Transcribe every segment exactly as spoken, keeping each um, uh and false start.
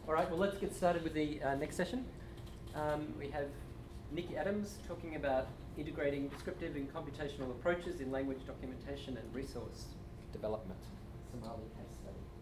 All right, well, let's get started with the uh, next session. Um, we have Nikki Adams talking about integrating descriptive and computational approaches in language documentation and resource development. Somali case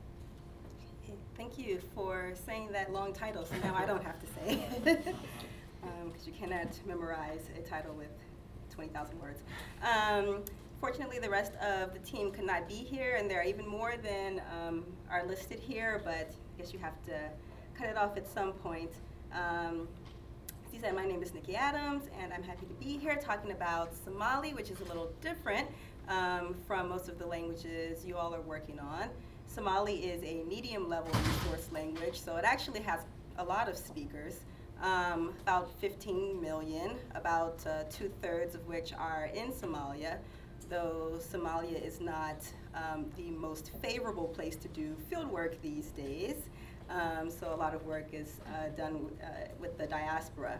study. Thank you for saying that long title, so now I don't have to say it, because um, you cannot memorize a title with twenty thousand words. Um, fortunately, the rest of the team could not be here, and there are even more than um, are listed here, but I guess you have to cut it off at some point. Um, as you said, my name is Nikki Adams, and I'm happy to be here talking about Somali, which is a little different um, from most of the languages you all are working on. Somali is a medium-level resource language, so it actually has a lot of speakers, um, about fifteen million, about uh, two-thirds of which are in Somalia, though Somalia is not um, the most favorable place to do fieldwork these days. Um, so a lot of work is uh, done uh, with the diaspora.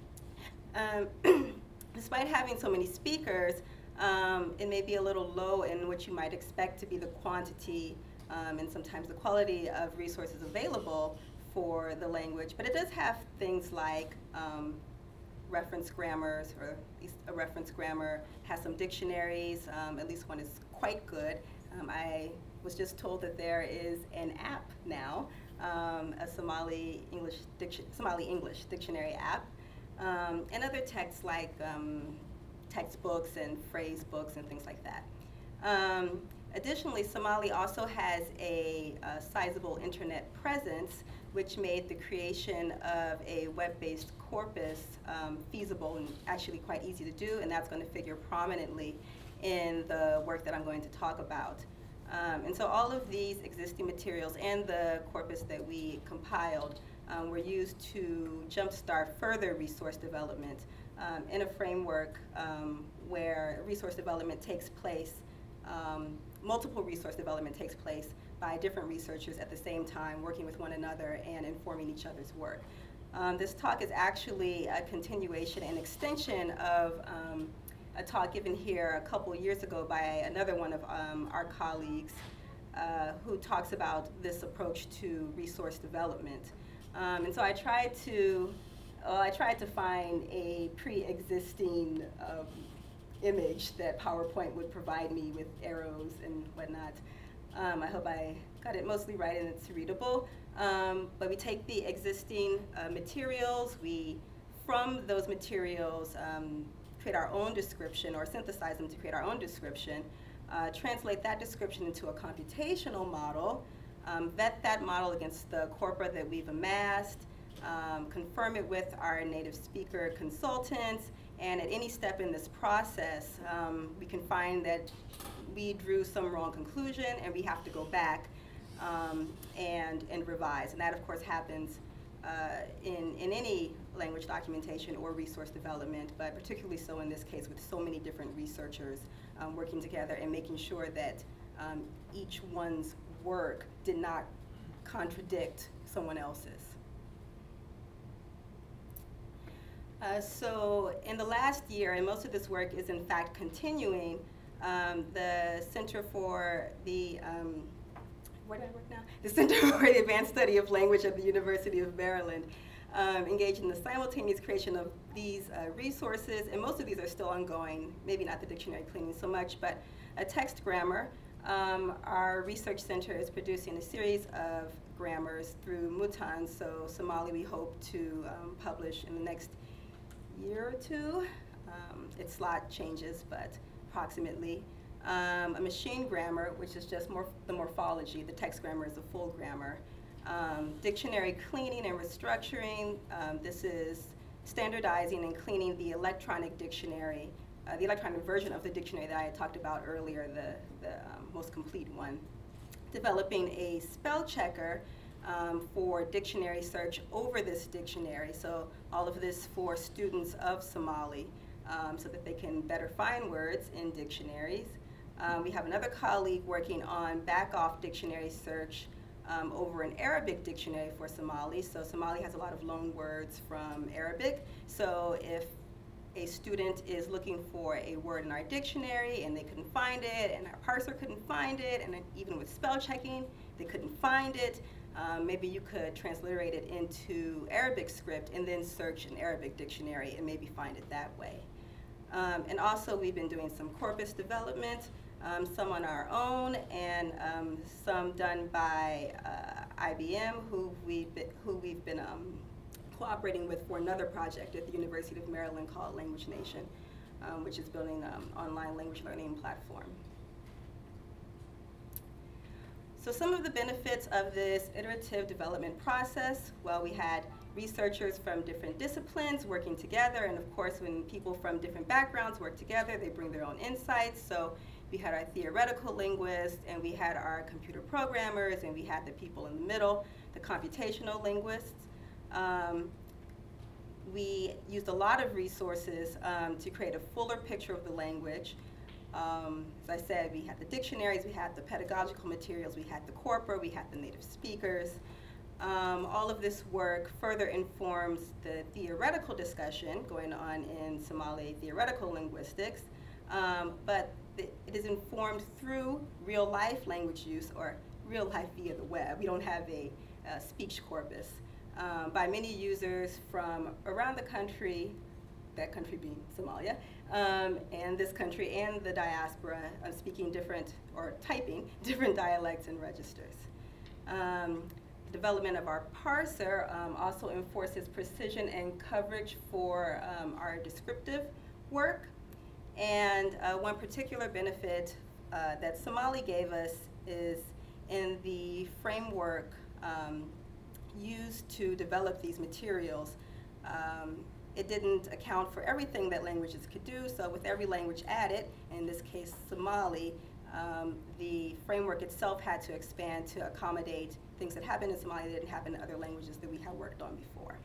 Um, despite having so many speakers, um, it may be a little low in what you might expect to be the quantity um, and sometimes the quality of resources available for the language. But it does have things like um, reference grammars, or at least a reference grammar, has some dictionaries, um, at least one is quite good. Um, I was just told that there is an app now, um, a Somali English, diction, Somali English dictionary app, um, and other texts like um, textbooks and phrase books and things like that. Um, additionally, Somali also has a, a sizable internet presence, which made the creation of a web-based corpus um, feasible and actually quite easy to do, and that's going to figure prominently in the work that I'm going to talk about. Um, and so all of these existing materials and the corpus that we compiled um, were used to jumpstart further resource development um, in a framework um, where resource development takes place, um, multiple resource development takes place by different researchers at the same time, working with one another and informing each other's work. Um, this talk is actually a continuation and extension of um, a talk given here a couple years ago by another one of um, our colleagues uh, who talks about this approach to resource development. Um, and so I tried to, uh, I tried to find a pre-existing um, image that PowerPoint would provide me with arrows and whatnot. Um, I hope I got it mostly right and it's readable. Um, but we take the existing uh, materials, we, from those materials, um, create our own description or synthesize them to create our own description, uh, translate that description into a computational model, um, vet that model against the corpora that we've amassed, um, confirm it with our native speaker consultants, and at any step in this process, um, we can find that we drew some wrong conclusion and we have to go back um, and, and revise. And that, of course, happens uh, in, in any language documentation or resource development, but particularly so in this case with so many different researchers um, working together and making sure that um, each one's work did not contradict someone else's. Uh, so in the last year, and most of this work is in fact continuing, um, the Center for the, um, where do I work now? The Center for the Advanced Study of Language at the University of Maryland um, engaged in the simultaneous creation of these uh, resources, and most of these are still ongoing, maybe not the dictionary cleaning so much, but a text grammar. Um, our research center is producing a series of grammars through Mutan, so Somali we hope to um, publish in the next year or two. Um, its slot changes, but approximately. Um, a machine grammar, which is just more the morphology. The text grammar is a full grammar. Um, dictionary cleaning and restructuring. Um, this is standardizing and cleaning the electronic dictionary, uh, the electronic version of the dictionary that I had talked about earlier, the, the um, most complete one. Developing a spell checker Um, for dictionary search over this dictionary. So all of this for students of Somali um, so that they can better find words in dictionaries. Um, we have another colleague working on back-off dictionary search um, over an Arabic dictionary for Somali. So Somali has a lot of loan words from Arabic. So if a student is looking for a word in our dictionary and they couldn't find it, and our parser couldn't find it, and even with spell checking, they couldn't find it, um, maybe you could transliterate it into Arabic script and then search an Arabic dictionary and maybe find it that way. Um, and also, we've been doing some corpus development, um, some on our own, and um, some done by uh, I B M, who we've been, who we've been um, cooperating with for another project at the University of Maryland called Language Nation, um, which is building an um, online language learning platform. So some of the benefits of this iterative development process, well, we had researchers from different disciplines working together, and of course when people from different backgrounds work together, they bring their own insights. So we had our theoretical linguists, and we had our computer programmers, and we had the people in the middle, the computational linguists. Um, we used a lot of resources um, to create a fuller picture of the language. Um, as I said, we had the dictionaries, we had the pedagogical materials, we had the corpora, we had the native speakers. Um, all of this work further informs the theoretical discussion going on in Somali theoretical linguistics, um, but th it is informed through real-life language use, or real-life via the web. We don't have a, a speech corpus, um, by many users from around the country, that country being Somalia, um, and this country and the diaspora, uh, speaking different, or typing different dialects and registers. Um, Development of our parser um, also enforces precision and coverage for um, our descriptive work. And uh, one particular benefit uh, that Somali gave us is in the framework um, used to develop these materials. Um, it didn't account for everything that languages could do, so with every language added, in this case Somali, um, the framework itself had to expand to accommodate things that happened in Somali that didn't happen in other languages that we had worked on before.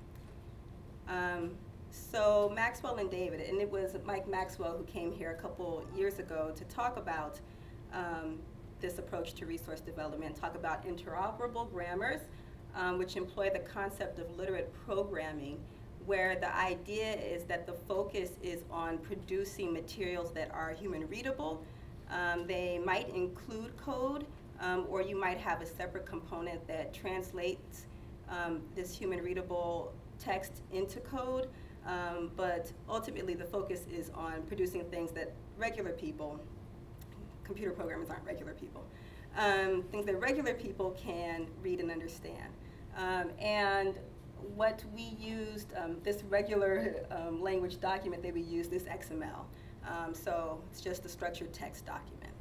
Um, so Maxwell and David, and it was Mike Maxwell who came here a couple years ago to talk about um, this approach to resource development, talk about interoperable grammars, um, which employ the concept of literate programming, where the idea is that the focus is on producing materials that are human readable. Um, they might include code, um, or you might have a separate component that translates um, this human readable text into code, um, but ultimately the focus is on producing things that regular people, computer programmers aren't regular people, um, things that regular people can read and understand. Um, and what we used, um, this regular um, language document that we used is X M L. Um, so it's just a structured text document.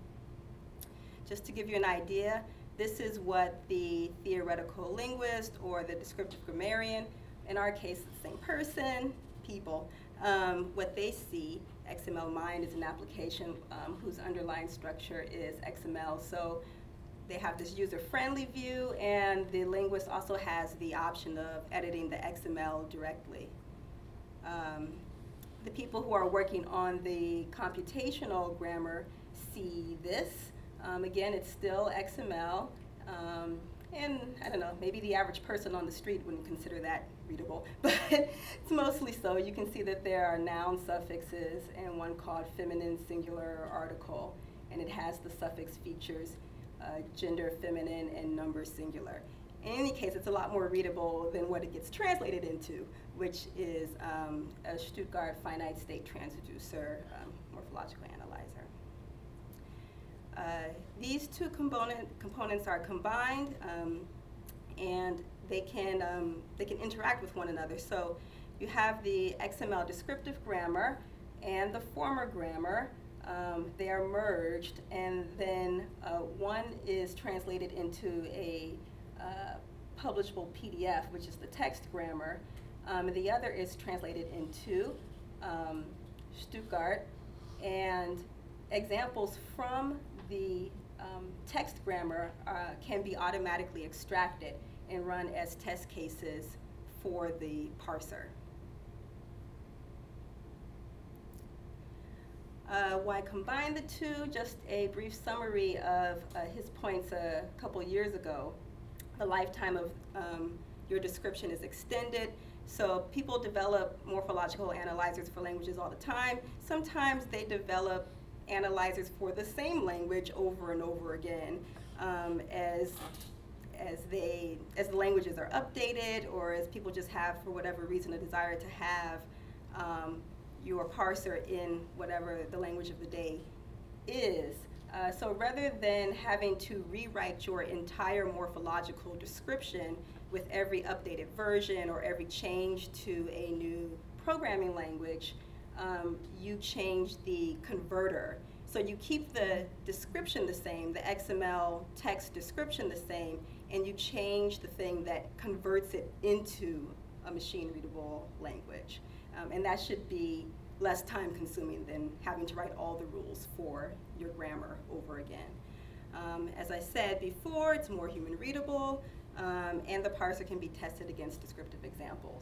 Just to give you an idea, this is what the theoretical linguist or the descriptive grammarian, in our case the same person, people, um, what they see. X M L Mind is an application um, whose underlying structure is X M L. So they have this user-friendly view, and the linguist also has the option of editing the X M L directly. Um, The people who are working on the computational grammar see this. Um, again, it's still X M L, um, and I don't know, maybe the average person on the street wouldn't consider that readable, but it's mostly so. You can see that there are noun suffixes and one called feminine singular article, and it has the suffix features, uh, gender feminine and number singular. In any case, it's a lot more readable than what it gets translated into, which is um, a Stuttgart finite state transducer um, morphological analyzer. Uh, these two component, components are combined, um, and they can, um, they can interact with one another. So you have the X M L descriptive grammar and the former grammar. Um, they are merged, and then uh, one is translated into a uh, publishable P D F, which is the text grammar, um, and the other is translated into um, Stuttgart, and examples from the um, text grammar uh, can be automatically extracted and run as test cases for the parser. Uh, why combine the two? Just a brief summary of uh, his points a couple years ago. The lifetime of um, your description is extended. So people develop morphological analyzers for languages all the time. Sometimes they develop analyzers for the same language over and over again um, as, as they, as the languages are updated, or as people just have, for whatever reason, a desire to have um, your parser in whatever the language of the day is. Uh, so rather than having to rewrite your entire morphological description with every updated version or every change to a new programming language, um, you change the converter. So you keep the description the same, the X M L text description the same, and you change the thing that converts it into a machine-readable language. Um, and that should be less time-consuming than having to write all the rules for your grammar over again. Um, as I said before, it's more human-readable, um, and the parser can be tested against descriptive examples.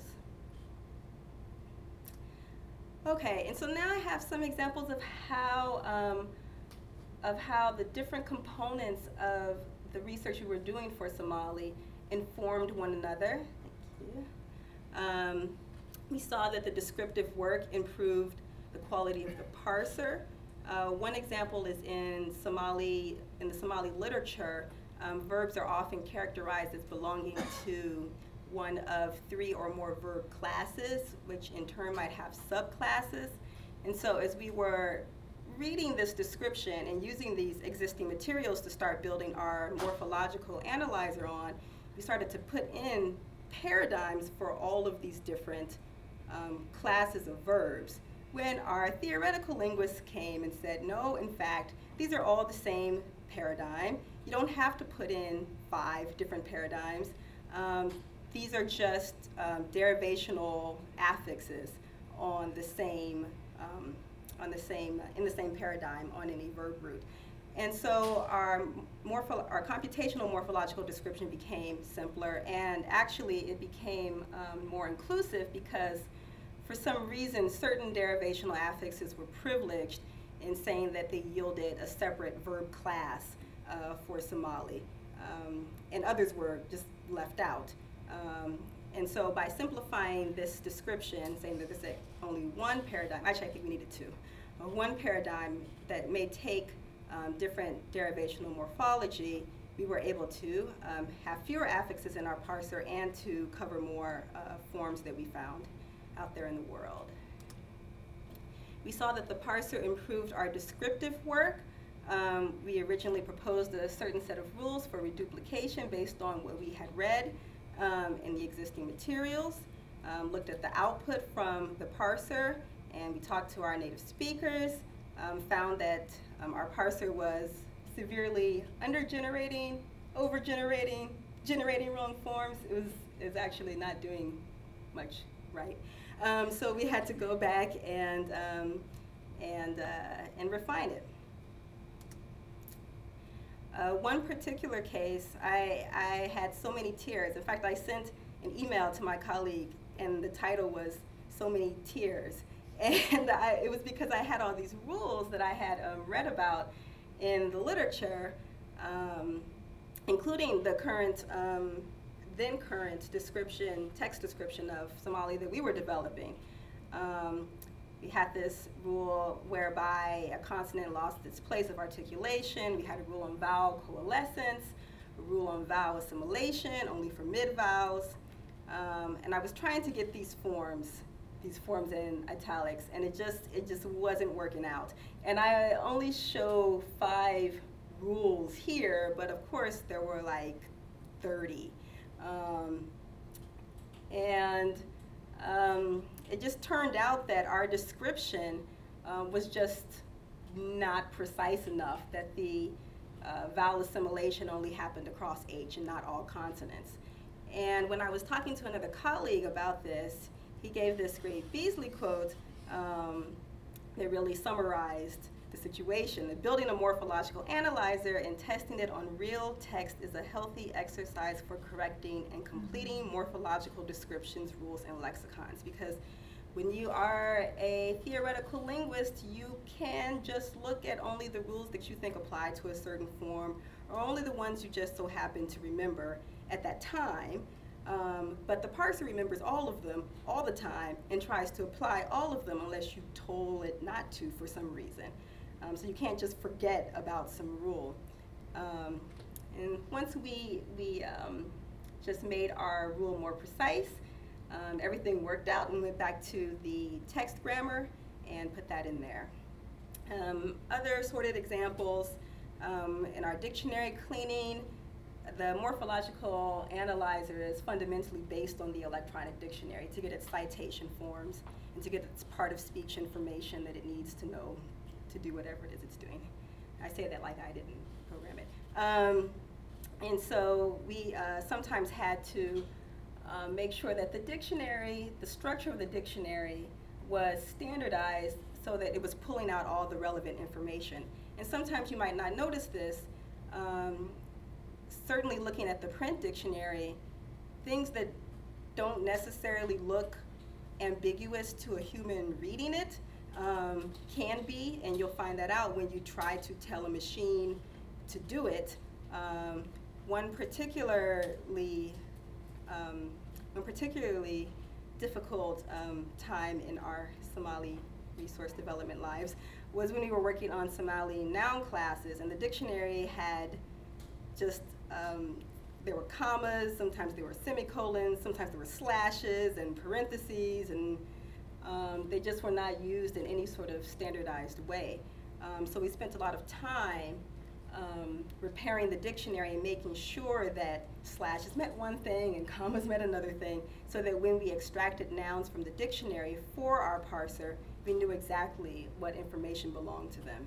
Okay, and so now I have some examples of how, um, of how the different components of the research we were doing for Somali informed one another. Thank you. Um, we saw that the descriptive work improved the quality of the parser. Uh, one example is in Somali, in the Somali literature, um, verbs are often characterized as belonging to one of three or more verb classes, which in turn might have subclasses. And so as we were reading this description and using these existing materials to start building our morphological analyzer on, we started to put in paradigms for all of these different um, classes of verbs. When our theoretical linguists came and said, no, in fact, these are all the same paradigm. You don't have to put in five different paradigms. Um, These are just um, derivational affixes on the same, um, on the same, uh, in the same paradigm on any verb root. And so our, morpho our computational morphological description became simpler, and actually it became um, more inclusive because for some reason certain derivational affixes were privileged in saying that they yielded a separate verb class uh, for Somali, um, and others were just left out. Um, and so by simplifying this description, saying that there's only one paradigm, actually I think we needed two, uh, one paradigm that may take um, different derivational morphology, we were able to um, have fewer affixes in our parser and to cover more uh, forms that we found out there in the world. We saw that the parser improved our descriptive work. Um, we originally proposed a certain set of rules for reduplication based on what we had read Um, in the existing materials, um, looked at the output from the parser, and we talked to our native speakers, um, found that um, our parser was severely under-generating, over-generating, generating wrong forms. It was, it was actually not doing much right. Um, so we had to go back and, um, and, uh, and refine it. Uh, one particular case, I, I had so many tears. In fact, I sent an email to my colleague, and the title was So Many Tears. And I, it was because I had all these rules that I had um, read about in the literature, um, including the current, um, then current description, text description of Somali that we were developing. Um, We had this rule whereby a consonant lost its place of articulation. We had a rule on vowel coalescence, a rule on vowel assimilation, only for mid-vowels. Um, and I was trying to get these forms, these forms in italics, and it just, it just wasn't working out. And I only show five rules here, but of course there were like thirty. Um, and um, it just turned out that our description uh, was just not precise enough, that the uh, vowel assimilation only happened across H and not all consonants. And when I was talking to another colleague about this, he gave this great Beasley quote um, that really summarized the situation. That building a morphological analyzer and testing it on real text is a healthy exercise for correcting and completing morphological descriptions, rules, and lexicons. Because when you are a theoretical linguist, you can just look at only the rules that you think apply to a certain form, or only the ones you just so happen to remember at that time. Um, but the parser remembers all of them all the time and tries to apply all of them unless you told it not to for some reason. Um, so you can't just forget about some rule. Um, And once we, we um, just made our rule more precise, um, everything worked out and went back to the text grammar and put that in there. Um, other sorted examples, um, in our dictionary cleaning, the morphological analyzer is fundamentally based on the electronic dictionary to get its citation forms and to get its part of speech information that it needs to know to do whatever it is it's doing. I say that like I didn't program it. Um, and so we uh, sometimes had to uh, make sure that the dictionary, the structure of the dictionary was standardized so that it was pulling out all the relevant information. And sometimes you might not notice this. Um, certainly looking at the print dictionary, things that don't necessarily look ambiguous to a human reading it um, can be, and you'll find that out when you try to tell a machine to do it. Um, one particularly, um, one particularly difficult um, time in our Somali resource development lives was when we were working on Somali noun classes, and the dictionary had just, um, there were commas, sometimes there were semicolons, sometimes there were slashes and parentheses, and um, they just were not used in any sort of standardized way. Um, so we spent a lot of time um, repairing the dictionary and making sure that slashes meant one thing and commas meant another thing, so that when we extracted nouns from the dictionary for our parser, we knew exactly what information belonged to them.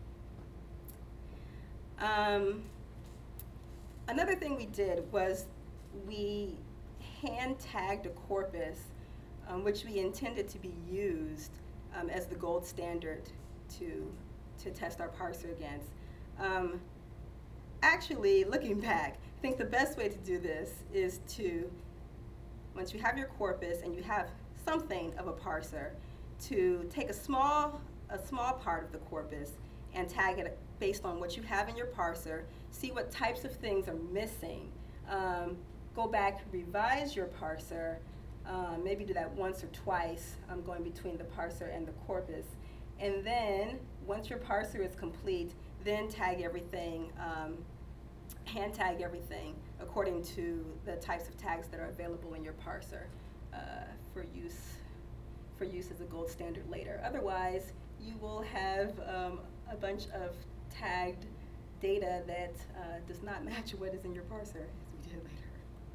Um, another thing we did was we hand tagged a corpus um, which we intended to be used um, as the gold standard to, to test our parser against. Um, actually, looking back, I think the best way to do this is to, once you have your corpus and you have something of a parser, to take a small, a small part of the corpus and tag it based on what you have in your parser, see what types of things are missing, um, go back, revise your parser, um, maybe do that once or twice, um, going between the parser and the corpus. And then, once your parser is complete, then tag everything, um, hand tag everything according to the types of tags that are available in your parser uh, for use. for use as a gold standard later. Otherwise, you will have um, a bunch of tagged data that uh, does not match what is in your parser, as we did later.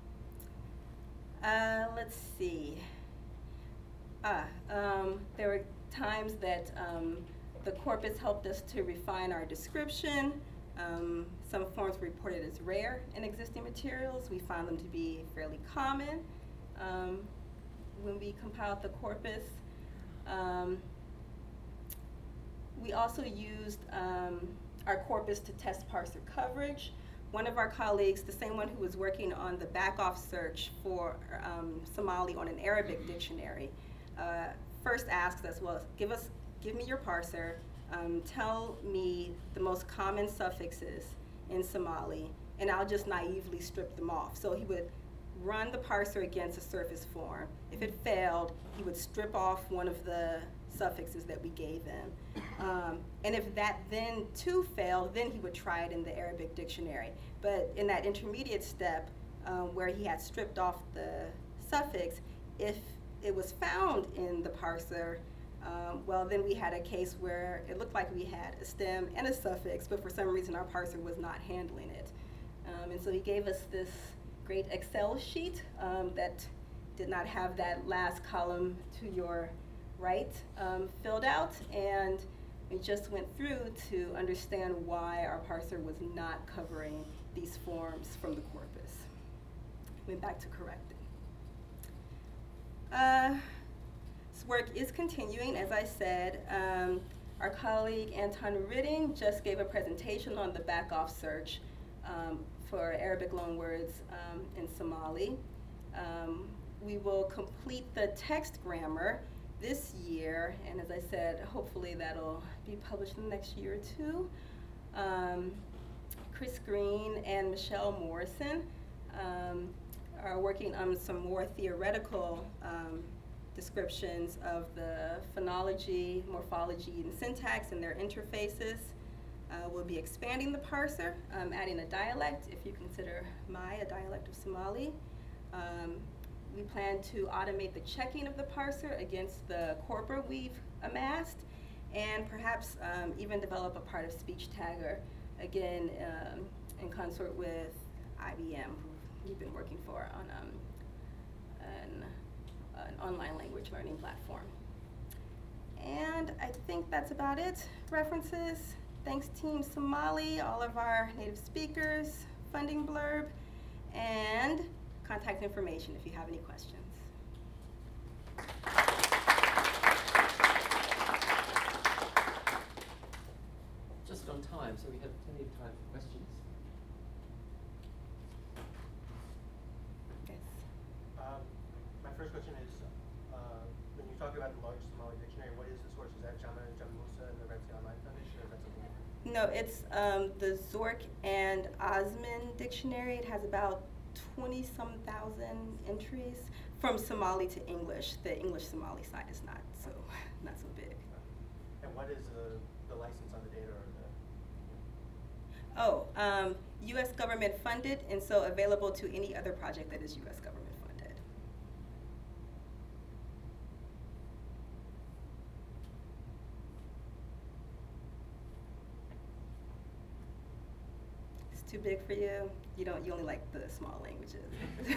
Uh, let's see. Ah, um, there were times that um, the corpus helped us to refine our description. Um, some forms were reported as rare in existing materials. We found them to be fairly common. Um, when we compiled the corpus. Um, we also used um, our corpus to test parser coverage. One of our colleagues, the same one who was working on the back-off search for um, Somali on an Arabic dictionary, uh, first asked us, well, give us, give me your parser, um, tell me the most common suffixes in Somali, and I'll just naively strip them off. So he would run the parser against a surface form. If it failed, he would strip off one of the suffixes that we gave him. Um, and if that then too failed, then he would try it in the Arabic dictionary. But in that intermediate step, um, where he had stripped off the suffix, if it was found in the parser, um, well, then we had a case where it looked like we had a stem and a suffix, but for some reason our parser was not handling it. Um, and so he gave us this great Excel sheet um, that did not have that last column to your right um, filled out, and we just went through to understand why our parser was not covering these forms from the corpus. Went back to correct it. Uh, this work is continuing, as I said. Um, our colleague Anton Ridding just gave a presentation on the back-off search um, for Arabic loanwords um, in Somali. Um, we will complete the text grammar this year, and as I said, hopefully that'll be published in the next year or two. Um, Chris Green and Michelle Morrison um, are working on some more theoretical um, descriptions of the phonology, morphology, and syntax and their interfaces. Uh, we'll be expanding the parser, um, adding a dialect, if you consider Mai a dialect of Somali. Um, we plan to automate the checking of the parser against the corpora we've amassed, and perhaps um, even develop a part of speech tagger, again, um, in consort with I B M, who we've been working for on um, an, an online language learning platform. And I think that's about it. References, thanks Team Somali, all of our native speakers, funding blurb, and contact information if you have any questions. Just on time, so we have plenty of time for questions. Yes. Um, my first question is, uh, when you talk about the large Somali dictionary, what is the source? Is that Jama Jamusa and the Red Sea Online Foundation, or is that something different? No, it's um, the Zork and Osman dictionary. It has about twenty some thousand entries from Somali to English. The English Somali side is not so not so big. And what is the, the license on the data or the? Oh, um, U S government funded, and so available to any other project that is U S government funded. It's too big for you. You don't. You only like the small languages.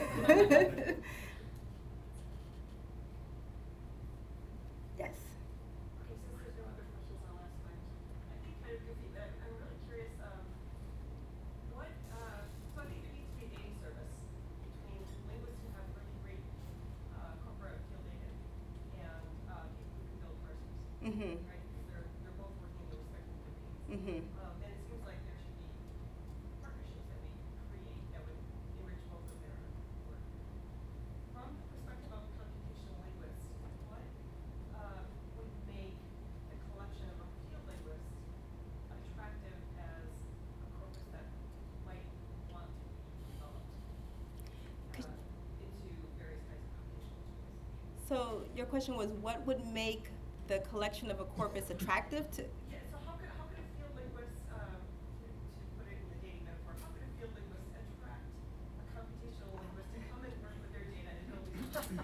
Yes. Okay, since there's no other questions, I'll ask mine. I think kind of goofy, but I'm really curious, um, what, uh, so I think there needs to be a dating service between linguists who have really great, uh, corporate field data and, uh, people who can build parsers. Mm-hmm. Right, because they're, they're both working in their respective domains. Mm-hmm. Um, and it seems like there should be partnerships that we could create that would enrich both of their work. From the perspective of a computational linguist, what uh, would make the collection of a field linguist attractive as a corpus that might want to be developed Could- uh, into various kinds of computational tools? So your question was, what would make the collection of a corpus attractive to? Yeah, so how could, how could a field linguist, um, to, to put it in the dating metaphor, how could a field linguist attract a computational linguist to come and work with their data and build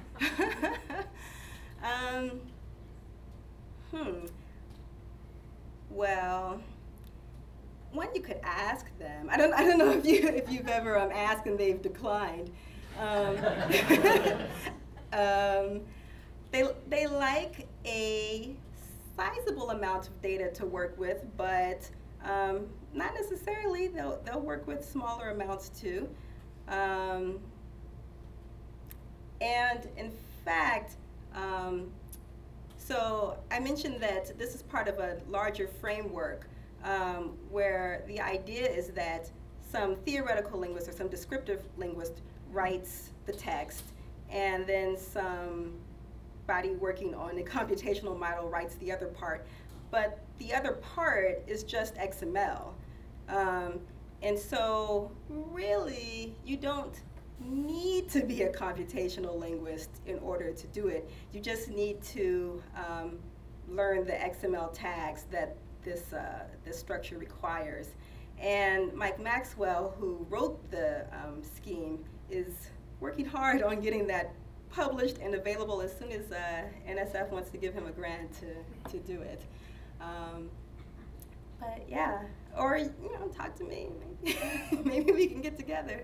these um, hmm. Well, one, you could ask them. I don't. I don't know if you if you've ever um, asked and they've declined. Um, um, they they like a sizable amount of data to work with, but um, not necessarily. They'll they'll work with smaller amounts too. Um, and in fact, um, so I mentioned that this is part of a larger framework um, where the idea is that some theoretical linguist or some descriptive linguist writes the text, and then somebody working on the computational model writes the other part. But the other part is just X M L. Um, and so really, you don't need to be a computational linguist in order to do it. You just need to um, learn the X M L tags that this, uh, this structure requires. And Mike Maxwell, who wrote the um, scheme, is working hard on getting that published and available as soon as uh, N S F wants to give him a grant to, to do it. Um, but yeah, or you know, talk to me. Maybe, maybe we can get together.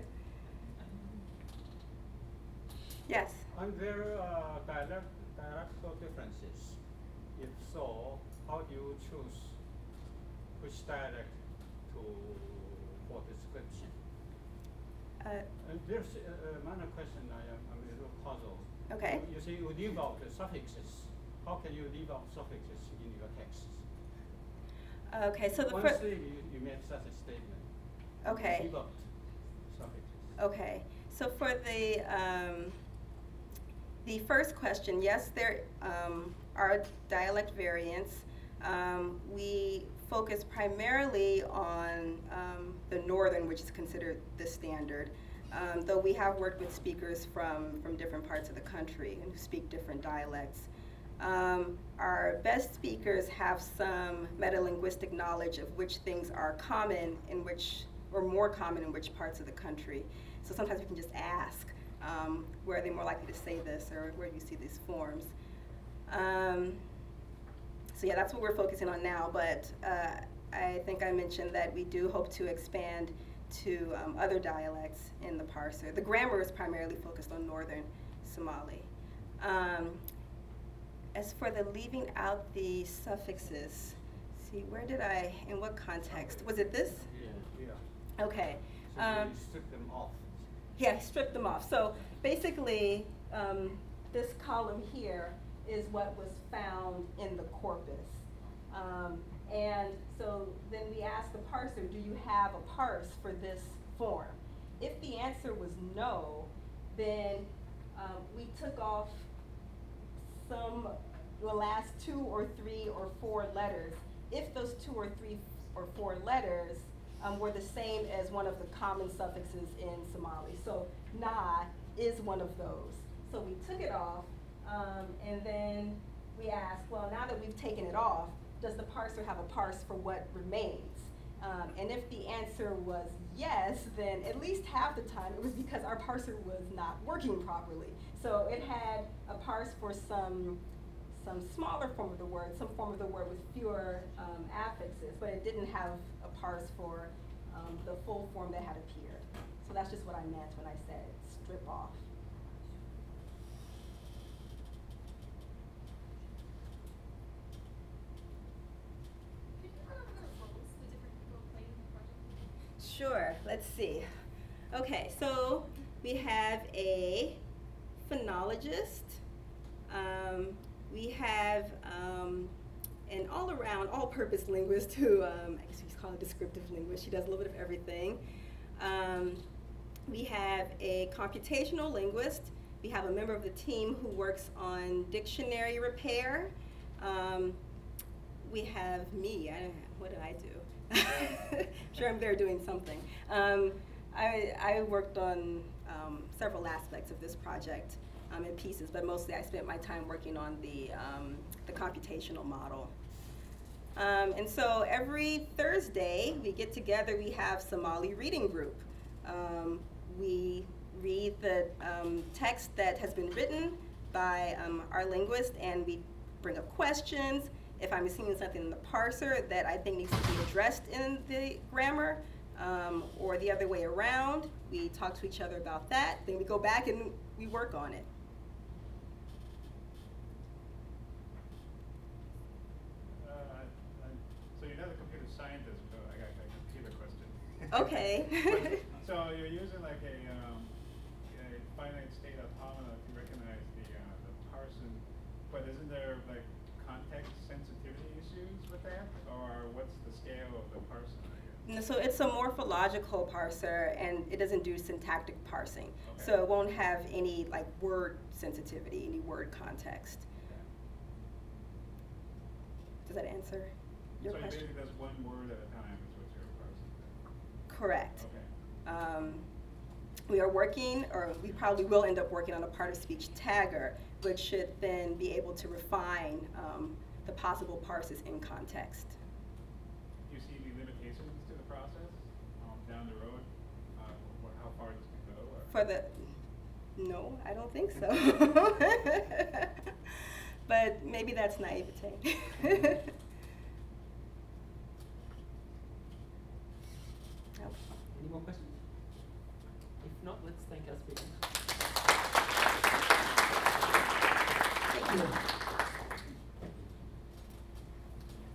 Yes. Are there uh, dialect, dialectal differences? If so, how do you choose which dialect to for description? Uh, And there's a, a minor question I am I'm a little puzzled. okay. You, you say you leave out the suffixes. How can you leave out suffixes in your texts? Okay. So the One first. thing you, you made such a statement. Okay. Leave out suffixes. Okay, so for the, um, the first question, yes, there um, are dialect variants. Um, we focus primarily on um, the northern, which is considered the standard, um, though we have worked with speakers from, from different parts of the country and who speak different dialects. Um, our best speakers have some metalinguistic knowledge of which things are common in which, or more common in which parts of the country. So sometimes we can just ask, um, where are they more likely to say this, or where do you see these forms? Um, so yeah, that's what we're focusing on now, but uh, I think I mentioned that we do hope to expand to um, other dialects in the parser. The grammar is primarily focused on Northern Somali. Um, as for the leaving out the suffixes, see, where did I, in what context? Was it this? Yeah. Okay. So Um, you strip them off. Yeah, strip them off. So basically, um, this column here is what was found in the corpus. Um, and so then we asked the parser, do you have a parse for this form? If the answer was no, then um, we took off some, the last two or three or four letters. If those two or three or four letters um, were the same as one of the common suffixes in Somali. So na is one of those. So we took it off, um, and then we asked, well, now that we've taken it off, does the parser have a parse for what remains? Um, and if the answer was yes, then at least half the time it was because our parser was not working properly. So it had a parse for some, some smaller form of the word, some form of the word with fewer um, affixes, but it didn't have a parse for um, the full form that had appeared. So that's just what I meant when I said strip off. Could you run over the roles the different people play in the project? Sure, let's see. Okay, so we have a phonologist. Um, we have um, an all-around, all-purpose linguist who, um, I guess we call a descriptive linguist. She does a little bit of everything. Um, we have a computational linguist. We have a member of the team who works on dictionary repair. Um, we have me. I don't, what did I do? I'm sure I'm there doing something. Um, I, I worked on um, several aspects of this project um, in pieces, but mostly I spent my time working on the, um, the computational model. Um, and so every Thursday we get together, we have Somali reading group. Um, we read the um, text that has been written by um, our linguist, and we bring up questions. If I'm seeing something in the parser that I think needs to be addressed in the grammar, um, or the other way around, we talk to each other about that. Then we go back and we work on it. Uh, I- I- so you're not a computer scientist, but I got a computer question. Okay. But- So you're using like a, um, a finite state automata to recognize the, uh, the parson, but isn't there like context sensitivity issues with that? Or what's the scale of the parson, I guess? No, so it's a morphological parser, and it doesn't do syntactic parsing. Okay. So it won't have any like word sensitivity, any word context. Okay. Does that answer your So it question? basically does one word at a time is what you're parsing. Correct. Okay. Um, we are working, or we probably will end up working on a part-of-speech tagger, which should then be able to refine um, the possible parses in context. Do you see any limitations to the process um, down the road? Uh, wh- how far this can go? Or? For the, no, I don't think so. But maybe that's naivete. Any more questions? If not, let's thank our speaker. Thank you.